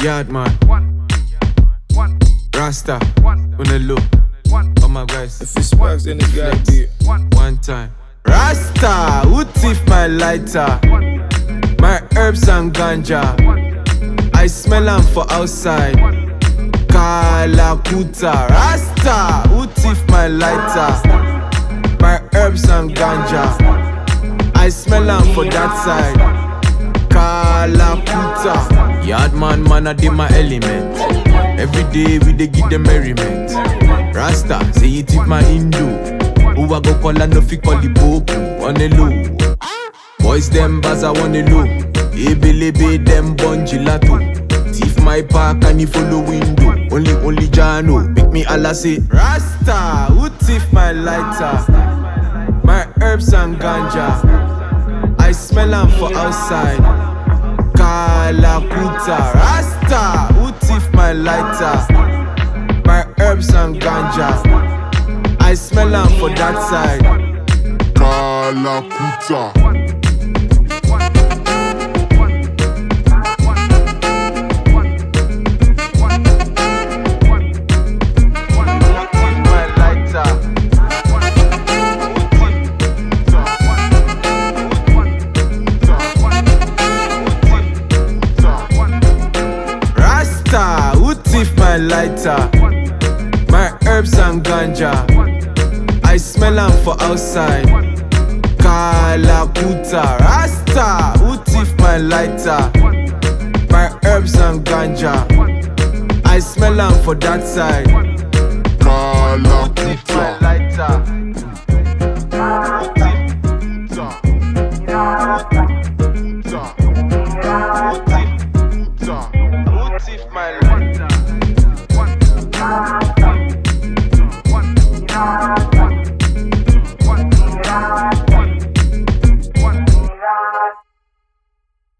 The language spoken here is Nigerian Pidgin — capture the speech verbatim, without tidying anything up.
Yard man, Rasta, on the look. Oh my guys, If it sparks, then it gotta be. one time. Rasta, who thief my lighter? My herbs and ganja, I smell them for outside. Kalakuta. Rasta, who thief my lighter? My herbs and ganja, I smell them for that side. Kalakuta. Yard man, man, I did my element. Every day we dey give them merriment. Rasta, say you tip my Hindu. Who I go call and no fi call the Pope on the low. Boys them baz I want the low. Ebelebe them bun gelato. Thief my park and he follow window. Only only Jano make me Allah say Rasta, who thief my lighter? My herbs and ganja, I smell them for outside. Kalakuta. Rasta, who thief my lighter? My herbs and ganja, I smell them for that side. Kalakuta. Rasta, who thief my lighter? My herbs and ganja, I smell them for outside. Kalakuta. Rasta, who thief my lighter? My herbs and ganja, I smell them for that side. Kalakuta. My lighter. Who thief my lighter?